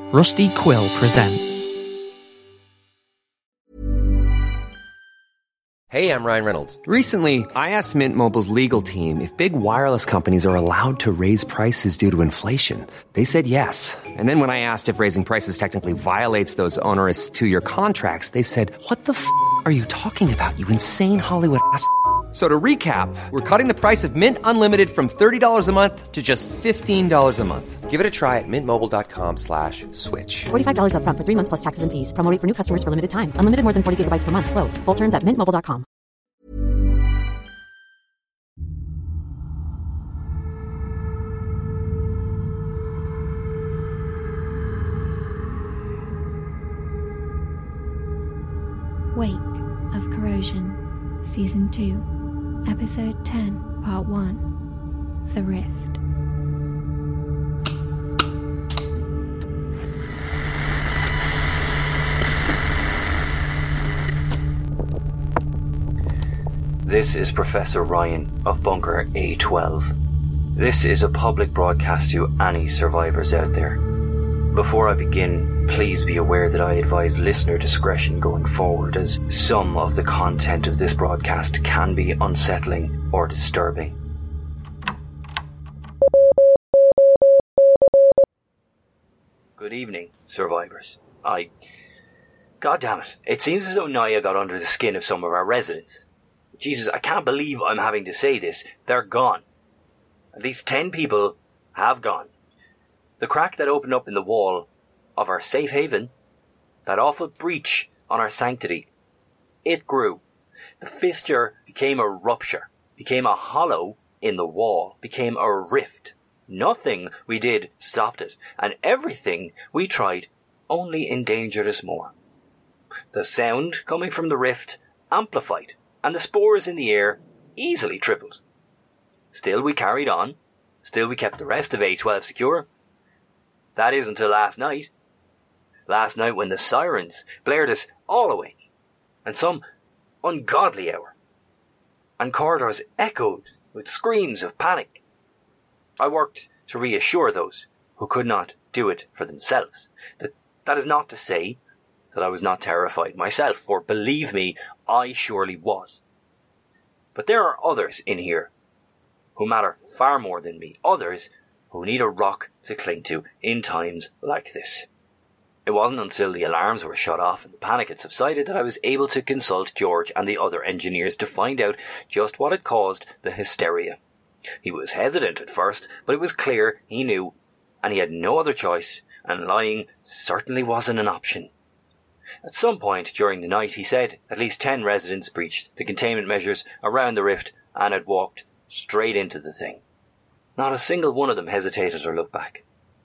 Rusty Quill presents. Hey, I'm Ryan Reynolds. Recently, I asked Mint Mobile's legal team if big wireless companies are allowed to raise prices due to inflation. They said yes. And then when I asked if raising prices technically violates those onerous two-year contracts, they said, "What the f*** are you talking about, you insane Hollywood ass?" So to recap, we're cutting the price of Mint Unlimited from $30 a month to just $15 a month. Give it a try at mintmobile.com/switch. $45 up front for 3 months plus taxes and fees. Promo rate for new customers for limited time. Unlimited more than 40 gigabytes per month. Slows full terms at mintmobile.com. Wake of Corrosion, Season 2, Episode 10, Part 1, The Rift. This is Professor Ryan of Bunker A12. This is a public broadcast to any survivors out there. Before I begin, please be aware that I advise listener discretion going forward, as some of the content of this broadcast can be unsettling or disturbing. Good evening, survivors. God damn it. It seems as though Naya got under the skin of some of our residents. Jesus, I can't believe I'm having to say this. They're gone. At least 10 people have gone. The crack that opened up in the wall of our safe haven, that awful breach on our sanctity, it grew. The fissure became a rupture, became a hollow in the wall, became a rift. Nothing we did stopped it, and everything we tried only endangered us more. The sound coming from the rift amplified, and the spores in the air easily tripled. Still we carried on, still we kept the rest of A12 secure. That is until last night. Last night when the sirens blared us all awake, and some ungodly hour, and corridors echoed with screams of panic. I worked to reassure those who could not do it for themselves. That is not to say that I was not terrified myself, for believe me, I surely was. But there are others in here who matter far more than me, others who need a rock to cling to in times like this. It wasn't until the alarms were shut off and the panic had subsided that I was able to consult George and the other engineers to find out just what had caused the hysteria. He was hesitant at first, but it was clear he knew, and he had no other choice, and lying certainly wasn't an option. At some point during the night, he said at least 10 residents breached the containment measures around the rift and had walked straight into the thing. Not a single one of them hesitated or looked back.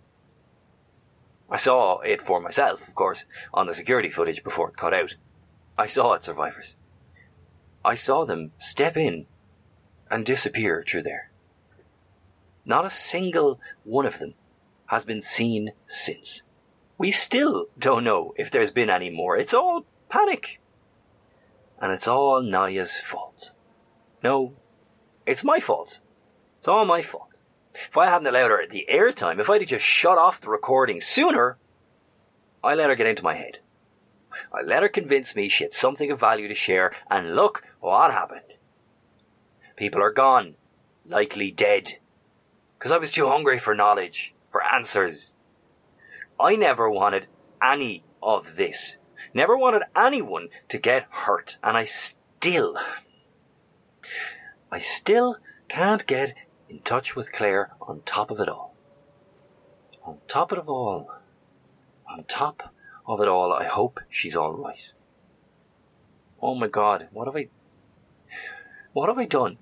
I saw it for myself, of course, on the security footage before it cut out. I saw it, survivors. I saw them step in and disappear through there. Not a single one of them has been seen since. We still don't know if there's been any more. It's all panic. And it's all Naya's fault. No, it's my fault. It's all my fault. If I hadn't allowed her the airtime, if I'd have just shut off the recording sooner, I let her get into my head. I let her convince me she had something of value to share, and look what happened. People are gone, likely dead, because I was too hungry for knowledge, for answers. I never wanted any of this. Never wanted anyone to get hurt, and I still can't get in touch with Claire on top of it all. On top of it all, I hope she's all right. Oh my God, what have I done?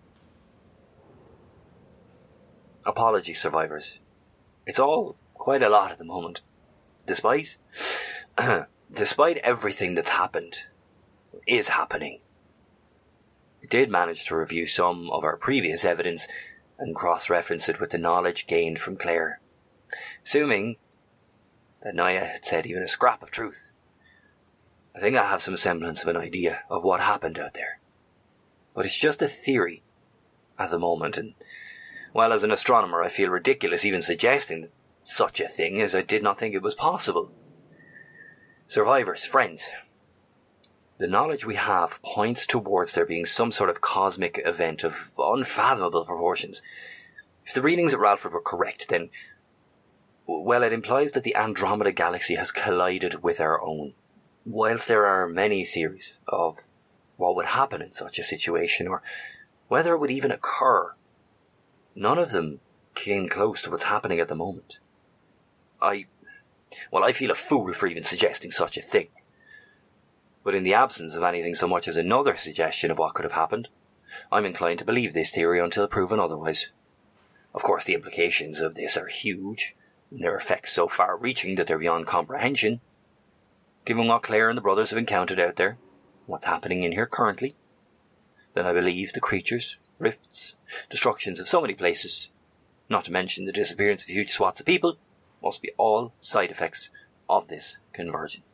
Apologies, survivors. It's all quite a lot at the moment. Despite everything that's happened, is happening. I did manage to review some of our previous evidence and cross-reference it with the knowledge gained from Claire. Assuming that Naya had said even a scrap of truth, I think I have some semblance of an idea of what happened out there. But it's just a theory at the moment, and while as an astronomer I feel ridiculous even suggesting that such a thing, as I did not think it was possible. Survivors, friends, the knowledge we have points towards there being some sort of cosmic event of unfathomable proportions. If the readings at Ralford were correct, then, well, it implies that the Andromeda Galaxy has collided with our own. Whilst there are many theories of what would happen in such a situation, or whether it would even occur, none of them came close to what's happening at the moment. I feel a fool for even suggesting such a thing. But in the absence of anything so much as another suggestion of what could have happened, I'm inclined to believe this theory until proven otherwise. Of course, the implications of this are huge, and their effects so far-reaching that they're beyond comprehension. Given what Claire and the brothers have encountered out there, what's happening in here currently, then I believe the creatures, rifts, destructions of so many places, not to mention the disappearance of huge swaths of people, must be all side effects of this convergence.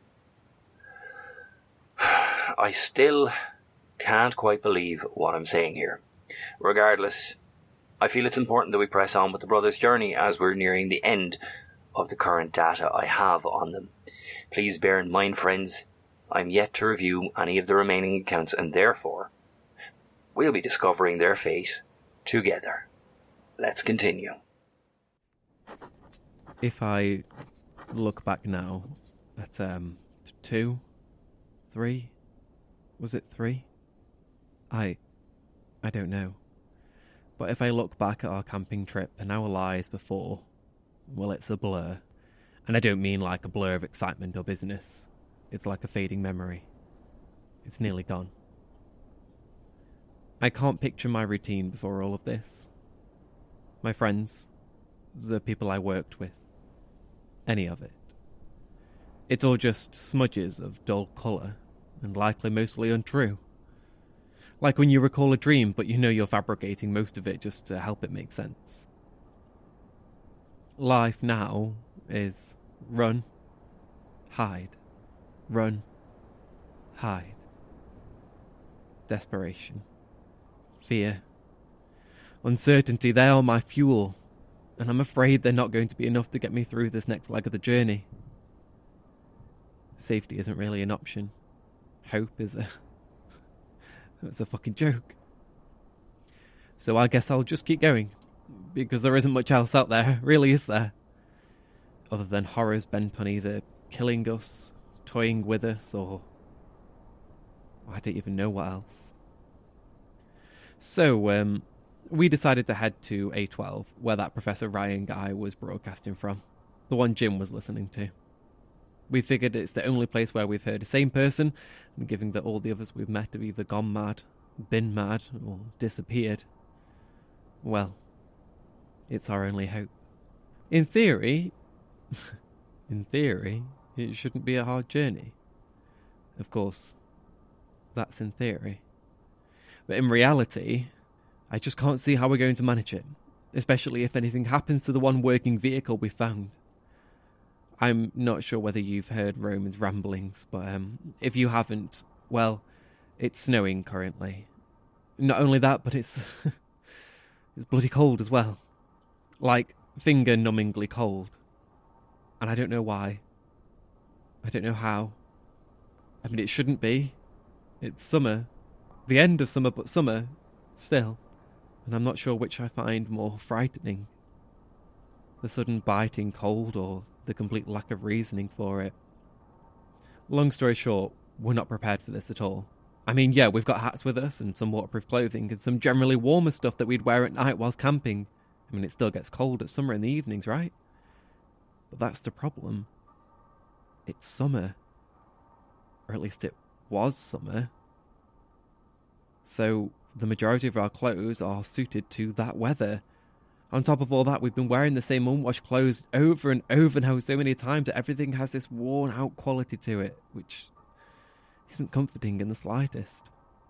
I still can't quite believe what I'm saying here. Regardless, I feel it's important that we press on with the brothers' journey as we're nearing the end of the current data I have on them. Please bear in mind, friends, I'm yet to review any of the remaining accounts, and therefore, we'll be discovering their fate together. Let's continue. If I look back now at 2, 3, was it 3? I don't know. But if I look back at our camping trip and our lives before, well, it's a blur. And I don't mean like a blur of excitement or business. It's like a fading memory. It's nearly gone. I can't picture my routine before all of this. My friends, the people I worked with, any of it. It's all just smudges of dull colour, and likely mostly untrue. Like when you recall a dream, but you know you're fabricating most of it just to help it make sense. Life now is run, hide, run, hide. Desperation, fear, uncertainty, they are my fuel, and I'm afraid they're not going to be enough to get me through this next leg of the journey. Safety isn't really an option. Hope is it's a fucking joke. So I guess I'll just keep going, because there isn't much else out there, really, is there? Other than horrors bent on either killing us, toying with us, or I don't even know what else. So, we decided to head to A12, where that Professor Ryan guy was broadcasting from, the one Jim was listening to. We figured it's the only place where we've heard the same person, and given that all the others we've met have either gone mad, been mad, or disappeared, well, it's our only hope. In theory, it shouldn't be a hard journey. Of course, that's in theory. But in reality, I just can't see how we're going to manage it, especially if anything happens to the one working vehicle we found. I'm not sure whether you've heard Roman's ramblings, but if you haven't, well, it's snowing currently. Not only that, but it's bloody cold as well. Like, finger-numbingly cold. And I don't know why. I don't know how. I mean, it shouldn't be. It's summer. The end of summer, but summer still. And I'm not sure which I find more frightening. The sudden biting cold or the complete lack of reasoning for it. Long story short, we're not prepared for this at all. I mean, yeah, we've got hats with us and some waterproof clothing and some generally warmer stuff that we'd wear at night whilst camping. I mean, it still gets cold at summer in the evenings, right? But that's the problem. It's summer. Or at least it was summer. So the majority of our clothes are suited to that weather. On top of all that, we've been wearing the same unwashed clothes over and over now so many times that everything has this worn-out quality to it, which isn't comforting in the slightest.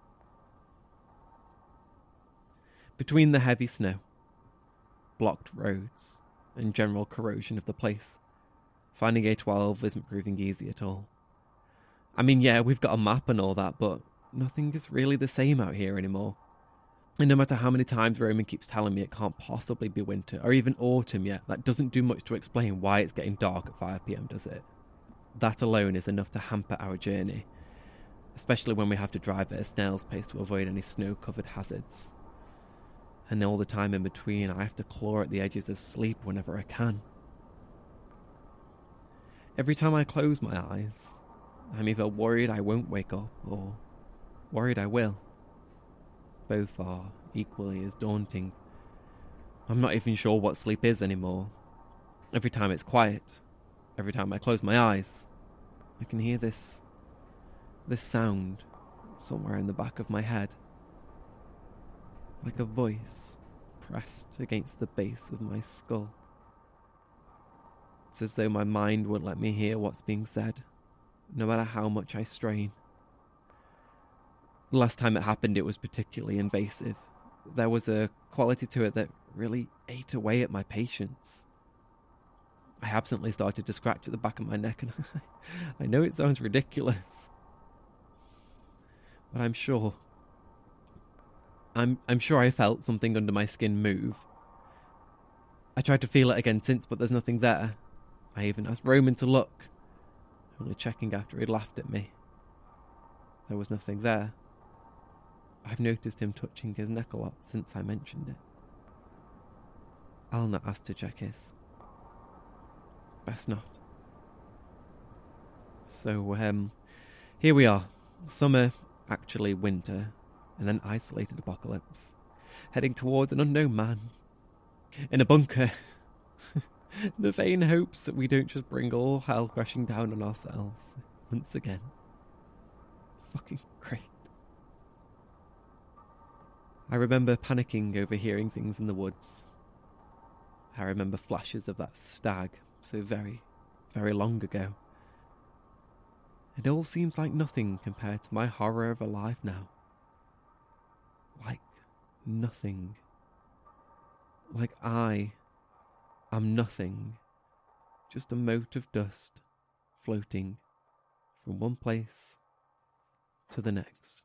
Between the heavy snow, blocked roads, and general corrosion of the place, finding A12 isn't proving easy at all. I mean, yeah, we've got a map and all that, but nothing is really the same out here anymore. And no matter how many times Roman keeps telling me it can't possibly be winter or even autumn yet, that doesn't do much to explain why it's getting dark at 5 PM, does it? That alone is enough to hamper our journey, especially when we have to drive at a snail's pace to avoid any snow-covered hazards. And all the time in between, I have to claw at the edges of sleep whenever I can. Every time I close my eyes, I'm either worried I won't wake up or worried I will. Both are equally as daunting. I'm not even sure what sleep is anymore. Every time it's quiet, every time I close my eyes, I can hear this sound somewhere in the back of my head. Like a voice pressed against the base of my skull. It's as though my mind won't let me hear what's being said, no matter how much I strain. The last time it happened, it was particularly invasive. There was a quality to it that really ate away at my patience. I absently started to scratch at the back of my neck, and I know it sounds ridiculous, but I'm sure I felt something under my skin move. I tried to feel it again since, but there's nothing there. I even asked Roman to look, only checking after he'd laughed at me. There was nothing there. I've noticed him touching his neck a lot since I mentioned it. I'll not ask to check his. Best not. So, here we are. Summer, actually winter, and an isolated apocalypse. Heading towards an unknown man. In a bunker. The vain hopes that we don't just bring all hell crashing down on ourselves. Once again. Fucking great. I remember panicking over hearing things in the woods. I remember flashes of that stag so very, very long ago. It all seems like nothing compared to my horror of alive now. Like nothing. Like I am nothing. Just a mote of dust floating from one place to the next.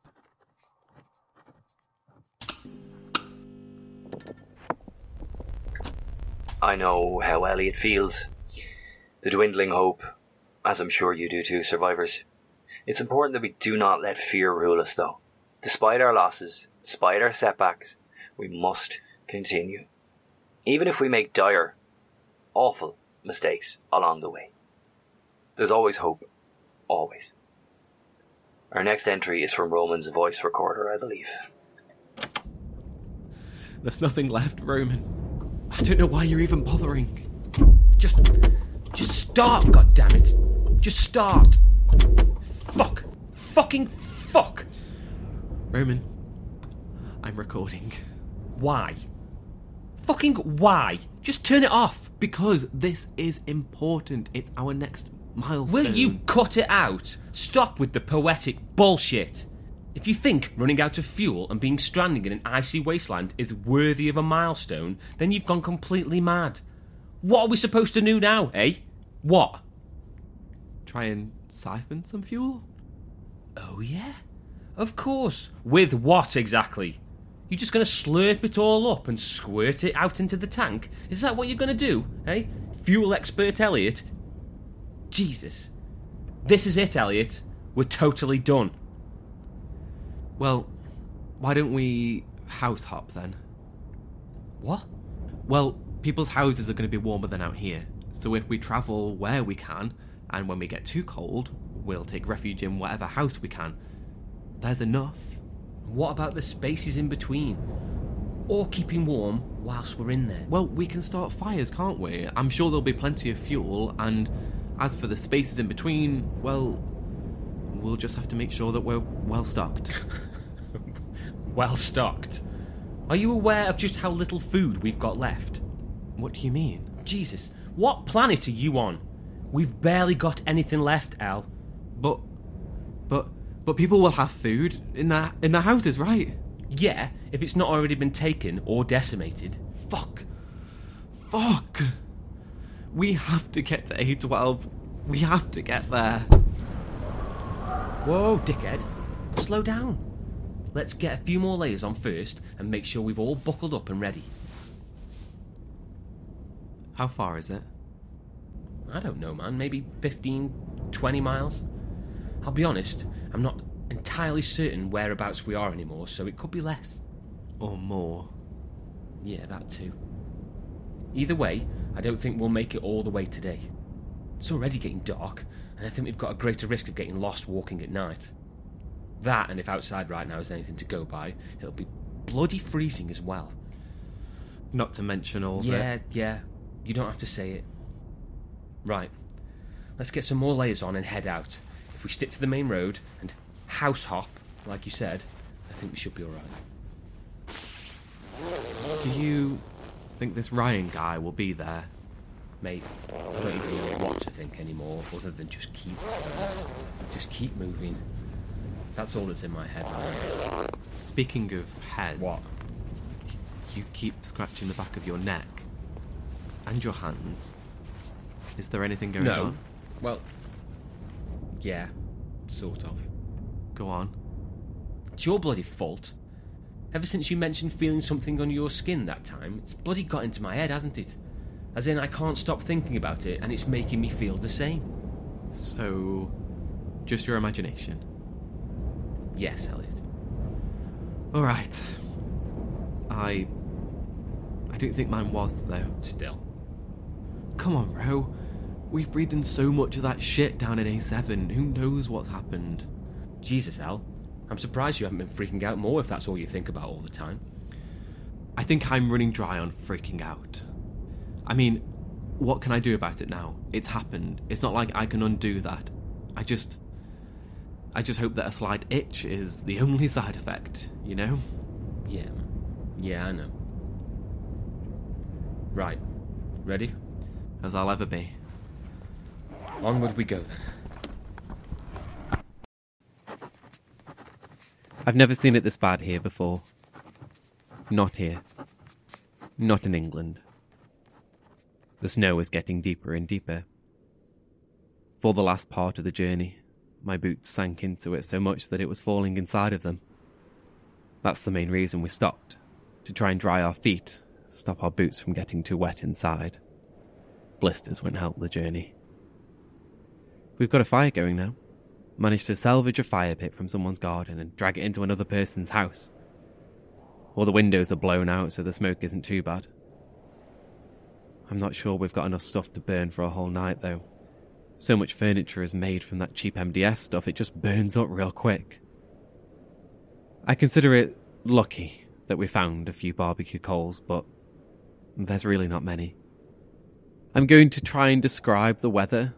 I know how Elliot feels. The dwindling hope, as I'm sure you do too, survivors. It's important that we do not let fear rule us, though. Despite our losses, despite our setbacks, we must continue. Even if we make dire, awful mistakes along the way. There's always hope. Always. Our next entry is from Roman's voice recorder, I believe. There's nothing left, Roman. I don't know why you're even bothering. Just start, goddammit. Just start. Fuck. Fucking fuck. Roman, I'm recording. Why? Fucking why? Just turn it off. Because this is important. It's our next milestone. Will you cut it out? Stop with the poetic bullshit. If you think running out of fuel and being stranded in an icy wasteland is worthy of a milestone, then you've gone completely mad. What are we supposed to do now, eh? What? Try and siphon some fuel? Oh yeah? Of course. With what exactly? You just going to slurp it all up and squirt it out into the tank? Is that what you're going to do, eh? Fuel expert Elliot? Jesus. This is it, Elliot. We're totally done. Well, why don't we house hop then? What? Well, people's houses are going to be warmer than out here. So if we travel where we can, and when we get too cold, we'll take refuge in whatever house we can. There's enough. What about the spaces in between? Or keeping warm whilst we're in there? Well, we can start fires, can't we? I'm sure there'll be plenty of fuel, and as for the spaces in between, well, we'll just have to make sure that we're well stocked. Well stocked? Are you aware of just how little food we've got left? What do you mean? Jesus, what planet are you on? We've barely got anything left, Al. But people will have food in their houses, right? Yeah, if it's not already been taken or decimated. Fuck. We have to get to A12. We have to get there. Whoa, dickhead. Slow down. let's get a few more layers on first and make sure we've all buckled up and ready. How far is it? I don't know, man. Maybe 15, 20 miles? I'll be honest, I'm not entirely certain whereabouts we are anymore, so it could be less. Or more. Yeah, that too. Either way, I don't think we'll make it all the way today. It's already getting dark, and I think we've got a greater risk of getting lost walking at night. That, and if outside right now is anything to go by, it'll be bloody freezing as well. Not to mention all Yeah, you don't have to say it. Right, let's get some more layers on and head out. If we stick to the main road and house hop, like you said, I think we should be alright. Do you think this Ryan guy will be there? Mate, I don't even know what to think anymore, other than just keep moving. That's all that's in my head right now. Speaking of heads... What? You keep scratching the back of your neck. And your hands. Is there anything going on? Well, yeah, sort of. Go on. It's your bloody fault. Ever since you mentioned feeling something on your skin that time, it's bloody got into my head, hasn't it? As in, I can't stop thinking about it, and it's making me feel the same. So, just your imagination? Yes, Elliot. Alright. I don't think mine was, though. Still. Come on, bro. We've breathed in so much of that shit down in A7. Who knows what's happened? Jesus, Al. I'm surprised you haven't been freaking out more if that's all you think about all the time. I think I'm running dry on freaking out. I mean, what can I do about it now? It's happened. It's not like I can undo that. I just hope that a slight itch is the only side effect, you know? Yeah, I know. Right. Ready? As I'll ever be. Onward we go, then. I've never seen it this bad here before. Not here. Not in England. The snow is getting deeper and deeper. For the last part of the journey, my boots sank into it so much that it was falling inside of them. That's the main reason we stopped, to try and dry our feet, stop our boots from getting too wet inside. Blisters won't help the journey. We've got a fire going now. Managed to salvage a fire pit from someone's garden and drag it into another person's house. All the windows are blown out so the smoke isn't too bad. I'm not sure we've got enough stuff to burn for a whole night though. So much furniture is made from that cheap MDF stuff, it just burns up real quick. I consider it lucky that we found a few barbecue coals, but there's really not many. I'm going to try and describe the weather.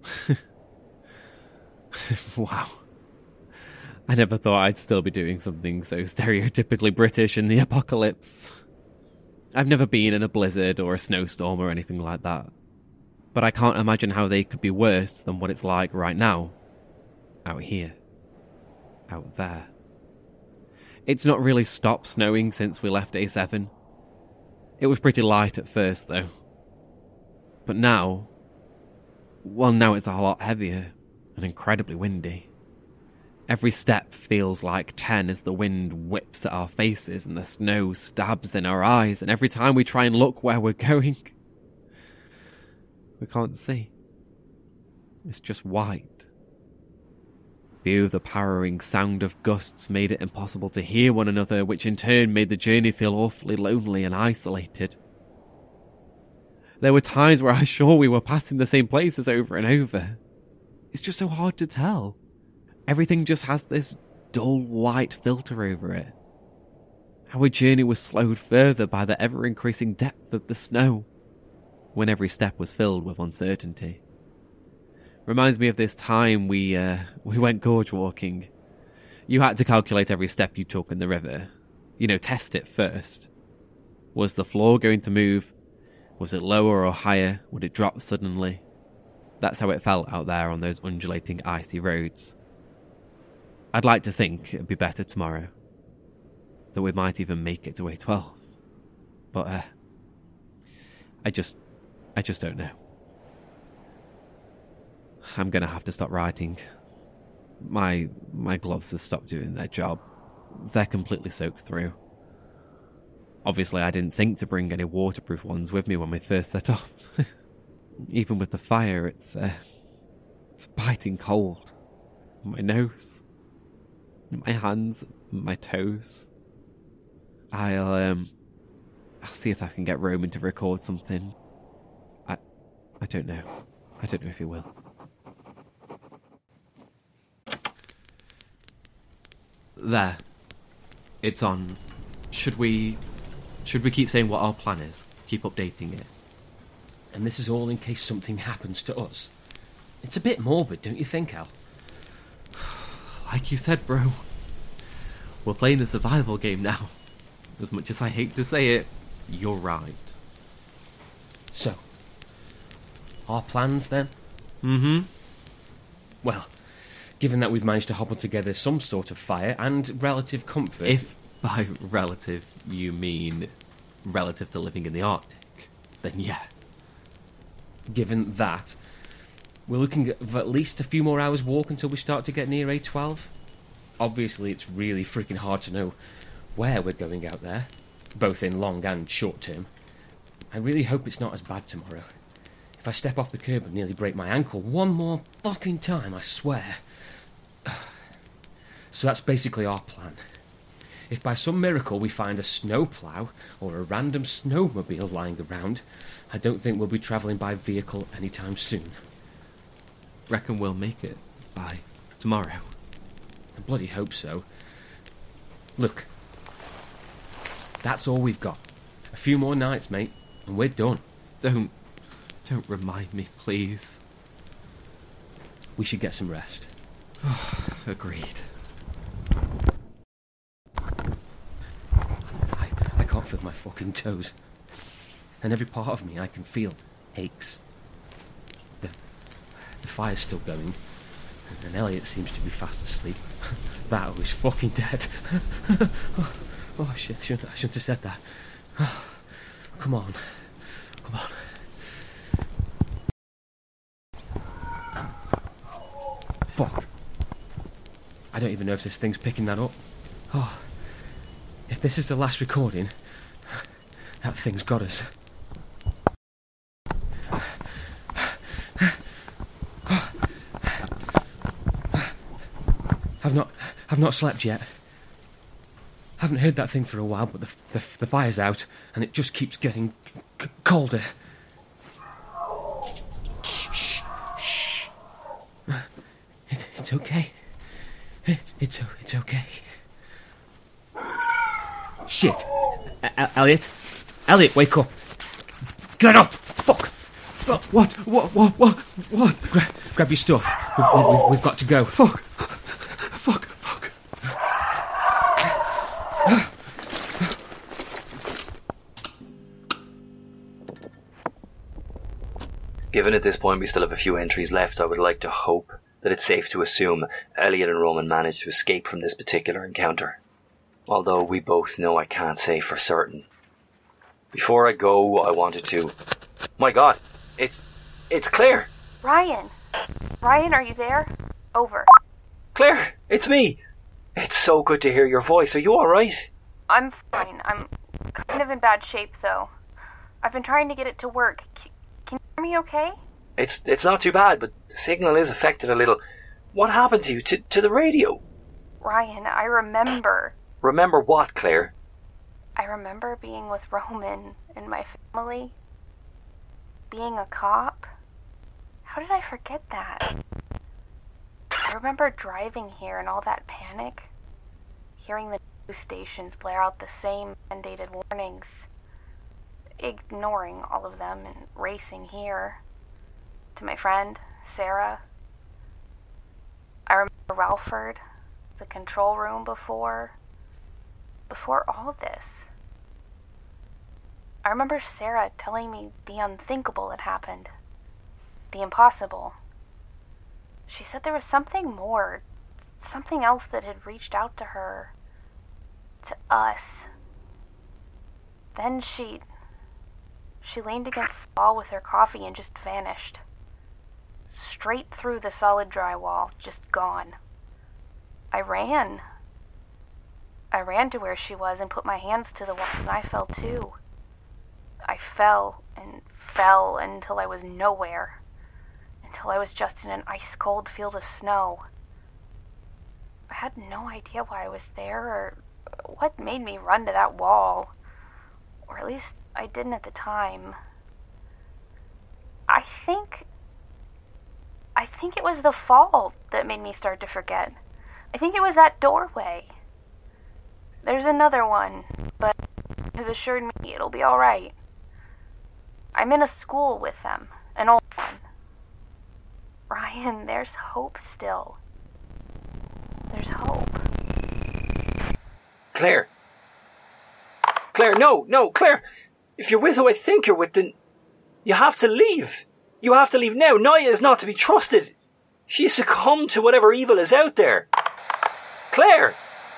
Wow. I never thought I'd still be doing something so stereotypically British in the apocalypse. I've never been in a blizzard or a snowstorm or anything like that. But I can't imagine how they could be worse than what it's like right now. Out here. Out there. It's not really stopped snowing since we left A7. It was pretty light at first though. But now... well, now it's a lot heavier and incredibly windy. Every step feels like 10 as the wind whips at our faces and the snow stabs in our eyes, and every time we try and look where we're going, we can't see. It's just white. The overpowering sound of gusts made it impossible to hear one another, which in turn made the journey feel awfully lonely and isolated. There were times where I was sure we were passing the same places over and over. It's just so hard to tell. Everything just has this dull white filter over it. Our journey was slowed further by the ever-increasing depth of the snow, when every step was filled with uncertainty. Reminds me of this time we went gorge walking. You had to calculate every step you took in the river. You know, test it first. Was the floor going to move? Was it lower or higher? Would it drop suddenly? That's how it felt out there on those undulating icy roads. I'd like to think it'd be better tomorrow. That we might even make it to A12. But, I just don't know. I'm gonna have to stop writing. My gloves have stopped doing their job. they're completely soaked through. Obviously, I didn't think to bring any waterproof ones with me when we first set off. Even with the fire, it's biting cold. My nose, my hands, my toes. I'll see if I can get Roman to record something. I don't know. I don't know if he will. There. It's on. Should we keep saying what our plan is? Keep updating it? And this is all in case something happens to us. It's a bit morbid, don't you think, Al? Like you said, bro. We're playing the survival game now. As much as I hate to say it, you're right. So, our plans then? Mm-hmm. Well, given that we've managed to hobble together some sort of fire and relative comfort... If by relative you mean relative to living in the Arctic, then yeah. Given that, we're looking at least a few more hours walk until we start to get near A12. Obviously, it's really freaking hard to know where we're going out there, both in long and short term. I really hope it's not as bad tomorrow. If I step off the curb and nearly break my ankle one more fucking time, I swear. So that's basically our plan. If by some miracle we find a snowplow or a random snowmobile lying around, I don't think we'll be travelling by vehicle anytime soon. Reckon we'll make it by tomorrow. I bloody hope so. Look, that's all we've got. A few more nights, mate, and we're done. Don't remind me, please. We should get some rest. Agreed. I can't feel my fucking toes. And every part of me I can feel aches. The fire's still going, and Elliot seems to be fast asleep. That was fucking dead. Oh shit, I shouldn't have said that. Come on. Fuck. I don't even know if this thing's picking that up. Oh, if this is the last recording, that thing's got us. I've not slept yet. Haven't heard that thing for a while, but the fire's out, and it just keeps getting colder. Shh. It's okay. It's okay. Shit. Elliot, wake up. Get up. Fuck. What? Grab your stuff. We've got to go. Fuck. Given at this point we still have a few entries left, I would like to hope that it's safe to assume Elliot and Roman managed to escape from this particular encounter. Although we both know I can't say for certain. Before I go, I wanted to... My God, it's Claire! Ryan, are you there? Over. Claire, it's me! It's so good to hear your voice. Are you alright? I'm fine. I'm kind of in bad shape, though. I've been trying to get it to work. Can you hear me okay? It's not too bad, but the signal is affected a little. What happened to you? To the radio? Ryan, I remember. Remember what, Claire? I remember being with Roman and my family. Being a cop. How did I forget that? I remember driving here and all that panic. Hearing the news stations blare out the same mandated warnings. Ignoring all of them and racing here. To my friend, Sarah. I remember Ralford, the control room before all this. I remember Sarah telling me the unthinkable had happened. The impossible. She said there was something more, something else that had reached out to her, to us. Then she leaned against the wall with her coffee and just vanished. Straight through the solid drywall, just gone. I ran I ran to where she was and put my hands to the wall, and I fell too. I fell and fell until I was nowhere, until I was just in an ice-cold field of snow. I had no idea why I was there or what made me run to that wall, or at least I didn't at the time. I think it was the fall that made me start to forget. I think it was that doorway. There's another one, but has assured me it'll be all right. I'm in a school with them, an old one. Ryan, there's hope still. There's hope. Claire. Claire, no, Claire. If you're with who I think you're with, then you have to leave. You have to leave now. Naya is not to be trusted. She succumbed to whatever evil is out there. Claire!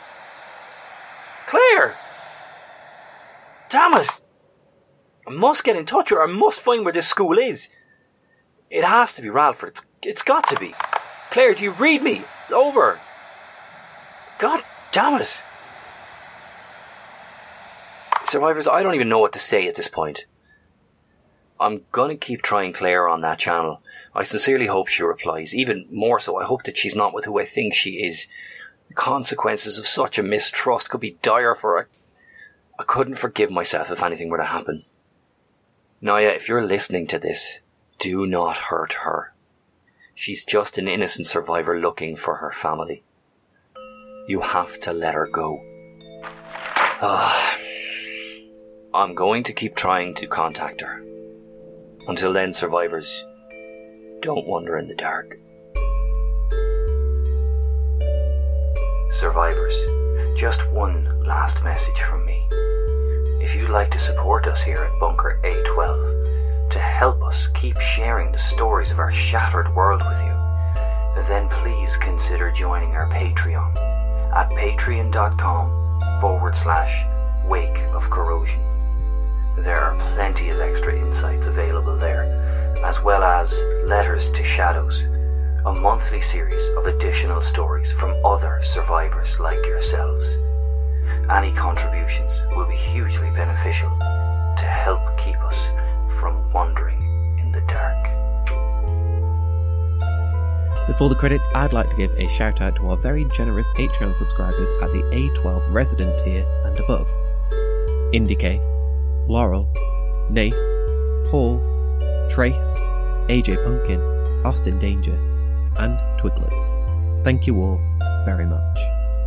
Claire! Damn it! I must get in touch with her. I must find where this school is. It has to be Ralford. It's got to be. Claire, do you read me? Over. God damn it. Survivors, I don't even know what to say at this point. I'm gonna keep trying Claire on that channel. I sincerely hope she replies. Even more so, I hope that she's not with who I think she is. The consequences of such a mistrust could be dire for her. I couldn't forgive myself if anything were to happen. Naya, if you're listening to this, do not hurt her. She's just an innocent survivor looking for her family. You have to let her go. I'm going to keep trying to contact her. Until then, survivors, don't wander in the dark. Survivors, just one last message from me. If you'd like to support us here at Bunker A12, to help us keep sharing the stories of our shattered world with you, then please consider joining our Patreon at patreon.com/Wake of Corrosion. There are plenty of extra insights available there, as well as Letters to Shadows, a monthly series of additional stories from other survivors like yourselves. Any contributions will be hugely beneficial to help keep us from wandering in the dark. Before the credits, I'd like to give a shout out to our very generous Patreon subscribers at the A12 resident tier and above. Indicate, Laurel, Nath, Paul, Trace, AJ Pumpkin, Austin Danger, and Twiglets. Thank you all very much.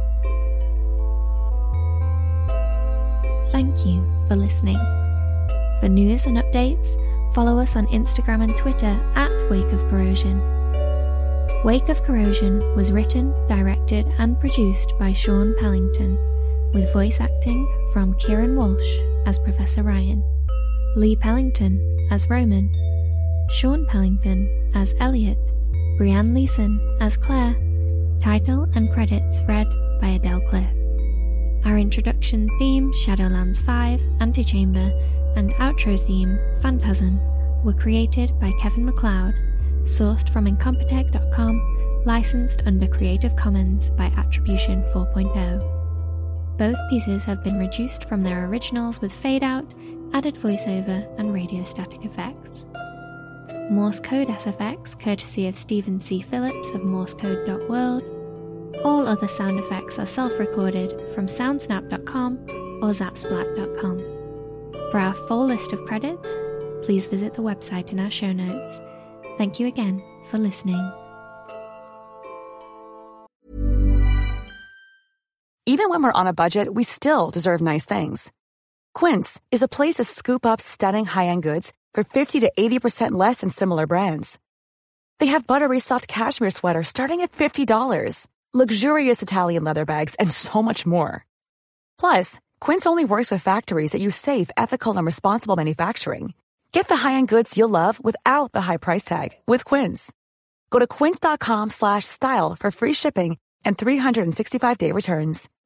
Thank you for listening. For news and updates, follow us on Instagram and Twitter at Wake of Corrosion. Wake of Corrosion was written, directed, and produced by Sean Pellington, with voice acting from Kieran Walsh as Professor Ryan, Lee Pellington as Roman, Sean Pellington as Elliot, Brianne Leeson as Claire. Title and credits read by Adele Cliff. Our introduction theme, Shadowlands 5, Antechamber, and outro theme, Phantasm, were created by Kevin MacLeod, sourced from Incompetech.com, licensed under Creative Commons by Attribution 4.0. Both pieces have been reduced from their originals with fade-out, added voiceover, and radio static effects. Morse Code SFX, courtesy of Stephen C. Phillips of morsecode.world. All other sound effects are self-recorded from soundsnap.com or zapsplat.com. For our full list of credits, please visit the website in our show notes. Thank you again for listening. Even when we're on a budget, we still deserve nice things. Quince is a place to scoop up stunning high-end goods for 50 to 80% less than similar brands. They have buttery soft cashmere sweaters starting at $50, luxurious Italian leather bags, and so much more. Plus, Quince only works with factories that use safe, ethical, and responsible manufacturing. Get the high-end goods you'll love without the high price tag with Quince. Go to quince.com/style for free shipping and 365-day returns.